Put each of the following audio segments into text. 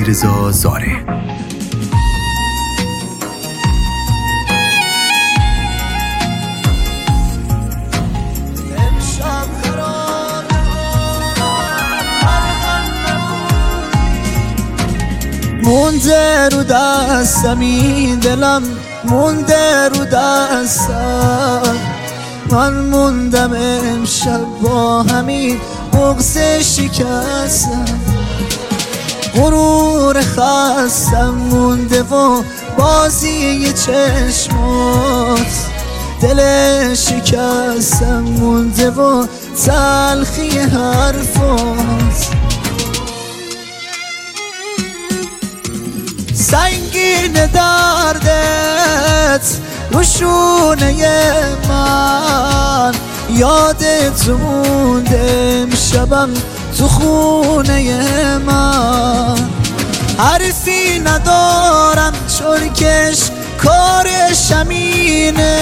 علیرضا زاره. مونده رو دستم این دلم، مونده رو دستم، من موندم امشب با همین بغض شکستم. غرور خستم مونده و بازی چشمات، دل شکستم مونده و تلخی حرفات. سنگین دردت رو شونه من، یادت مونده امشبم تو خونه من. حرفی ندارم چرکش کارش همینه،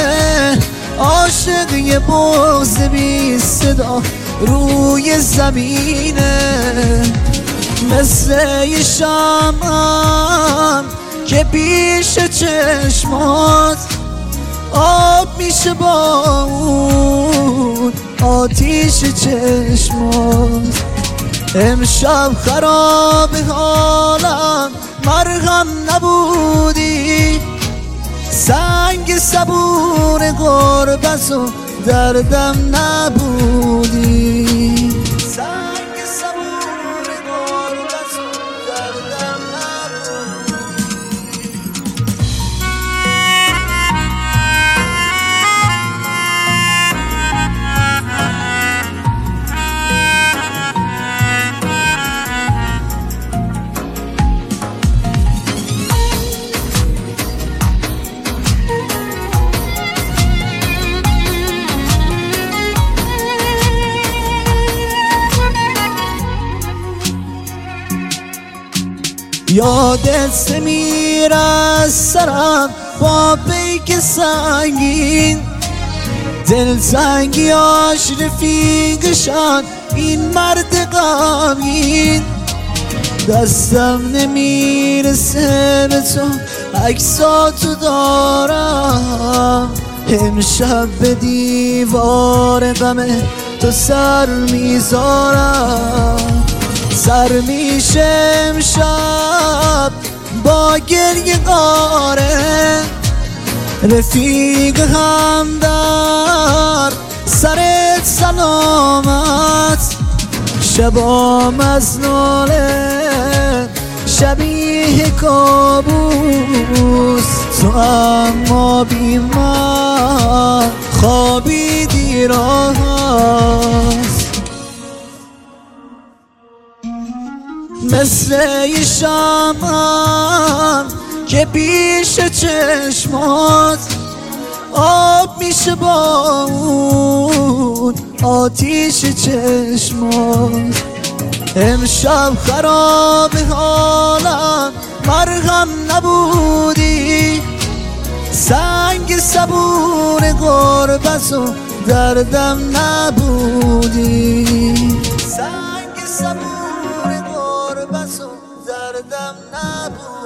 عاشق یه بغض بی صدا روی زمینه. مثل یه شمعم که پیش چشمات آب میشه با اون آتیش چشمات. امشب خراب حالم مرهم نبودی، سنگ صبور غربت و دردم نبودی. یادت میره از سرم با پیک سنگین، دلتنگیاش رفیقشان این مرد غمگین. دستم نمیرسه به تو عکساتو دارم، امشب به دیوار غم تو سر میذارم. سر میشه امشب با گریه قاره، رفیق همدر سرت سلامت. شبام از ناله شبیه کابوس، تو اما بی من خوابیدی راست. مثل یه شمعم که پیش چشمات آب میشه با اون آتیش چشمات. امشب خراب حالم مرهم نبودی، سنگ صبور غربت و دردم نبودی. سنگ صبور غربت و دردم نبودی.